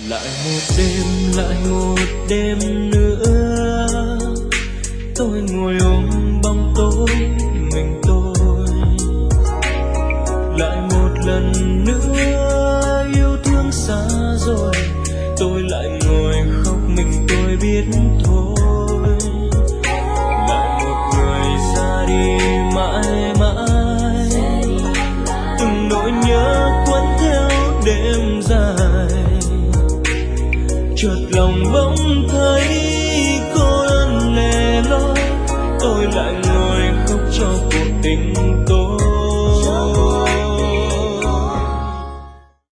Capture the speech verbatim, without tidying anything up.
Lại một đêm, lại một đêm nữa, tôi ngồi ôm bóng tối mình tôi. Lại một lần nữa yêu thương xa rồi, tôi lại ngồi khóc mình tôi biết thôi. Lại một người ra đi mãi mãi, từng nỗi nhớ quấn theo đêm dài. Chợt lòng bỗng thấy cô đơn lẻ loi, tôi lại ngồi khóc cho cuộc tình tôi.